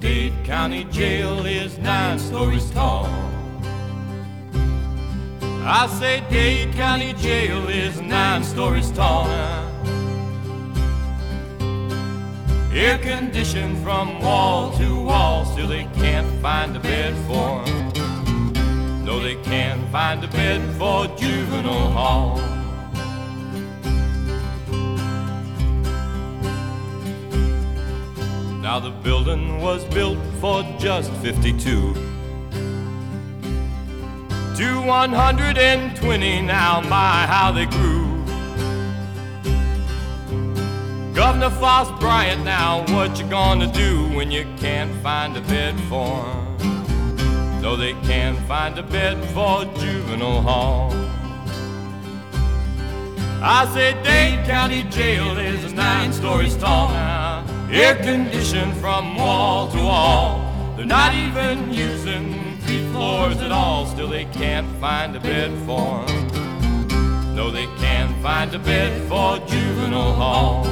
Dade County Jail is 9 stories tall. I say Dade County Jail is 9 stories tall. Air conditioned from wall to wall, still they can't find a bed for him. No, they can't find a bed for juvenile hall. Now the building was built for just 52 to 120, now my how they grew. Governor Foss Bryant, now what you gonna do when you can't find a bed for 'em? No, they can't find a bed for juvenile hall. I say Dade County Jail is 9 stories tall now, air conditioned from wall to wall. They're not even using 3 floors at all, still they can't find a bed for 'em. No, they can't find a bed for juvenile hall.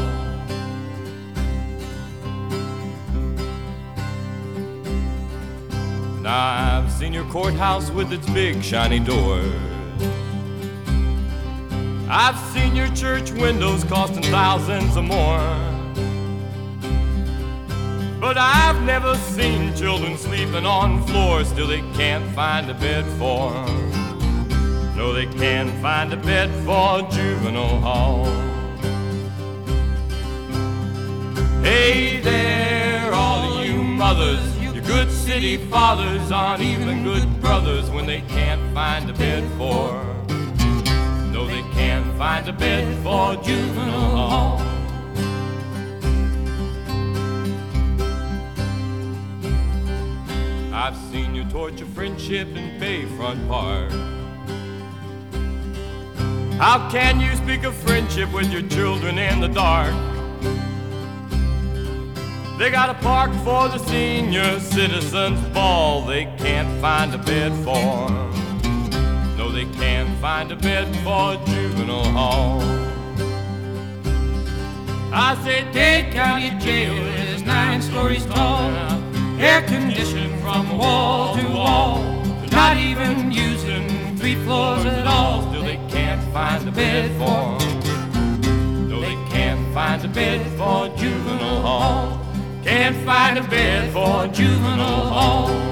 Now I've seen your courthouse with its big shiny doors. I've seen your church windows costing thousands or more. But I've never seen children sleeping on floors, still they can't find a bed for 'em. No, they can't find a bed for juvenile hall. Hey there, all of you mothers, your good city fathers aren't even good brothers when they can't find a bed for 'em. No, they can't find a bed for juvenile hall. I've seen you torture friendship in Bayfront Park. How can you speak of friendship with your children in the dark? They got a park for the senior citizens ball, they can't find a bed for 'em. No, they can't find a bed for juvenile hall. I say Dade County Jail is 9 stories tall, air conditioned from wall to wall. They're not even using 3 floors at all, still they can't find a bed for 'em. No, they can't find a bed for juvenile hall. Can't find a bed for juvenile hall.